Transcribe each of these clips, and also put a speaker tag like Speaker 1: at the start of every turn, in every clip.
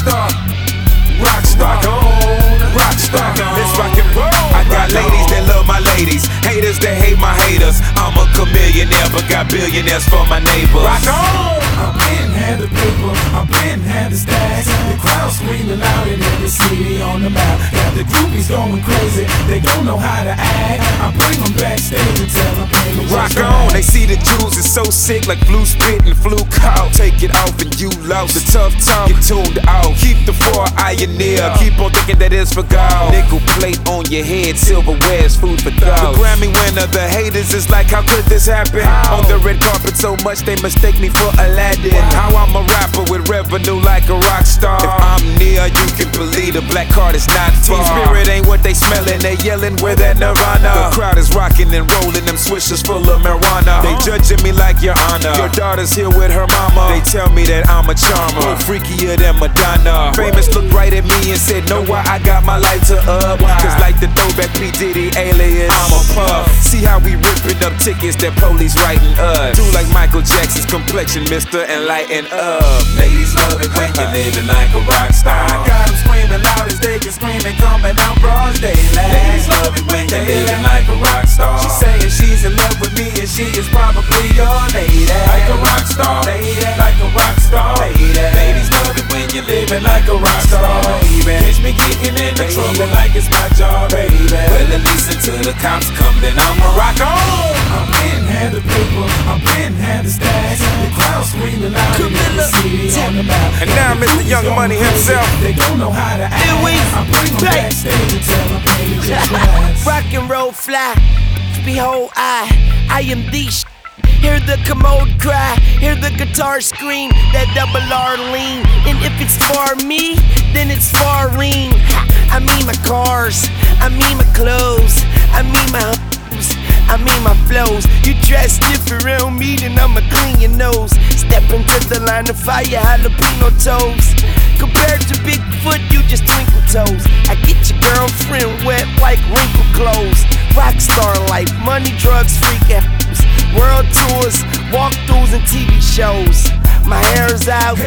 Speaker 1: Rockstar, rockstar, rockstar. Let's rock and roll. I got ladies that love my ladies, haters that hate my haters. I'm a chameleonaire, but got billionaires for my neighbors. Rock on.
Speaker 2: I've been had the paper, I've been had the stacks. The crowd screaming loud in every city on the map. Got the groupies going crazy, they don't know how to act. I bring them backstage and tell them, baby,
Speaker 1: rock on. They see the jewels is so sick, like flu spit and flu cough. Take it off and you lost. The tough talk, get tuned out. Keep the 4 near. Keep on thinking that it's for God. Nickel plate on your head, silverware's food for thoughts. The Grammy winner, the haters is like, how could this happen? On the red carpet so much they mistake me for Aladdin. How I'm a rapper with revenue like a rock star. If I'm near, you can believe the black card is not far. Team Spirit ain't what they smelling, they yelling where that Nirvana. The crowd is rocking and rolling, them swishers full of marijuana. They judging me like your honor. Your daughter's here with her mama. They tell me that I'm a charmer, more freakier than Madonna. Famous looked right at me and said, know why I got my lighter up? Cause like the throwback P. Diddy alias, I'm a puff. See how we ripping up tickets that police writing us. Do like Michael Jackson's complexion, mister, and lighten up.
Speaker 2: ladies love it when you're living like a rock star. I got them screaming loud as they can scream and coming out broad daylight. Ladies love it when you're living like a rock star. She's saying she's in love with me and she is probably your lady. Like a rock star, lady, like a rock star, lady. Ladies love it when you're living like a rock star, baby. Catch me getting in the trouble like it's my job, baby. Well, at least until the cops come, then I'ma rock on. I've been had the paper, I've been had the stacks. The crowd screaming loud in the city on the map.
Speaker 1: And now Mr. Young Money himself.
Speaker 2: They don't know how to act. I bring them backstage and tell them, baby, just relax.
Speaker 3: Rock and roll fly, behold I am the Hear the commode cry, hear the guitar scream, that double R lean. And if it's for me, then it's for lean. I mean my cars, I mean my clothes, I mean my hoes, I mean my flows. You try sniff around me, then I'ma clean your nose. Step into the line of fire, jalapeno toes. Compared to Bigfoot, you just twinkle toes. I get your girlfriend wet like wrinkled clothes. Rockstar life, money, drugs, freak apples. World tours, walkthroughs, and TV shows. My hair's out,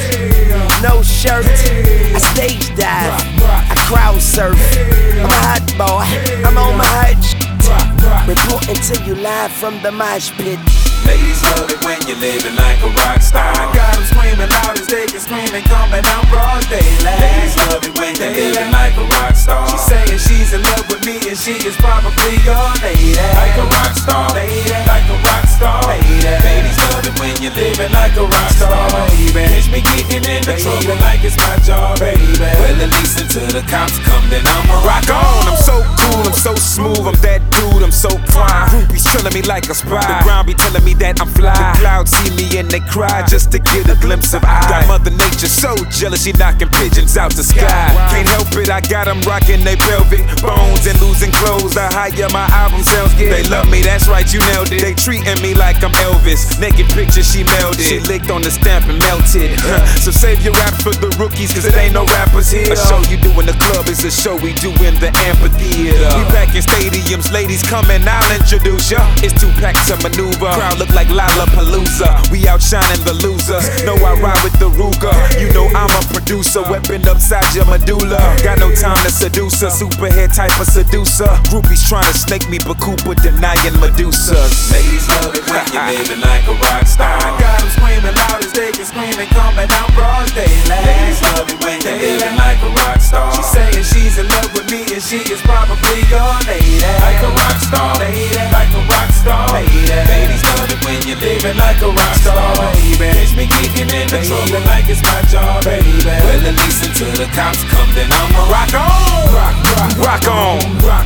Speaker 3: no shirt. I stage dive, I crowd surf. I'm a hot boy, I'm on my hot shit. Reporting to you live from the mosh pit.
Speaker 2: Ladies love it when you're living like a rock star. I got them screaming loud as they can scream and coming out broad daylight. Ladies love it when you're living like a rock star. She's saying she's in love with me and she is probably your lady. Like a rock star, lady, like a rock star, lady. Ladies love it when you're living like a rock star, baby. Catch me getting in the trouble like it's my job, baby. Well, at least until the cops come, then I'ma rock on.
Speaker 1: I'm so cool, I'm so smooth, I'm that dude, I'm so prime. Groupies trilling me like a spy. The ground be telling me that I'm fly. The clouds see me and they cry just to get a glimpse of I. Got Mother Nature so jealous, she knocking pigeons out the sky. Can't help it, I got them rocking they velvet bones and losing clothes. The higher my album sales get, they love me, that's right, you nailed it. They treating me like I'm Elvis. Naked picture, she melded. She licked on the stamp and melted. So save your rap for the rookies, cause it ain't no rappers here. A show you do in the club is a show we do in the amphitheater. We packing stadiums, ladies coming, I'll introduce ya. It's too packed to maneuver. Crowd look like Lollapalooza. We outshining the losers. Know I ride with the Ruger. You know I'm a producer. Weapon upside your medulla. Got no time to seduce her. Superhead type of seducer. Groupies trying to snake me, but Cooper denying Medusas.
Speaker 2: Ladies love it when you're living like a rock star. I got them screaming loud as they can scream and coming out broad daylight. Ladies love it when you're living like a rock star. She's saying she's in love with me and she is probably your lady. Like a rock star, lady, like a rock star, lady. Ladies love it when you're living like a rock star, baby. Catch me getting in the trouble like it's my job, baby. Well, at least until the cops come, then I'ma rock on.
Speaker 1: Rock on.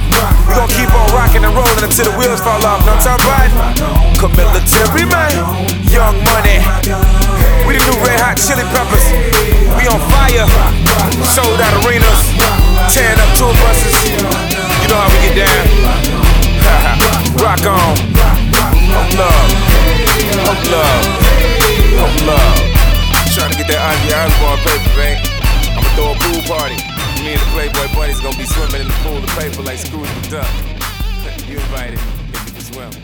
Speaker 1: We gon' keep on rocking and rolling until the wheels fall off. Know what I'm talking about? Military man, Young Money. We the new Red Hot Chili Peppers. We on fire. Sold out arenas, tearing up tour buses. You know how we get down. Rock on. Hope love. Hope love. Hope love. Trying to get that Ozzy Osbourne paper, man. I'ma throw a pool party. Me and the Playboy buddies gonna be swimming in the pool of paper like Scrooge McDuck. You invited, if you can swim.